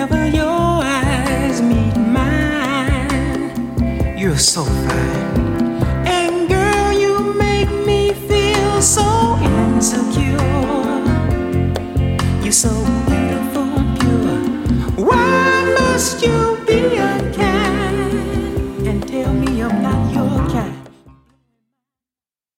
Whenever your eyes meet mine, you're so fine.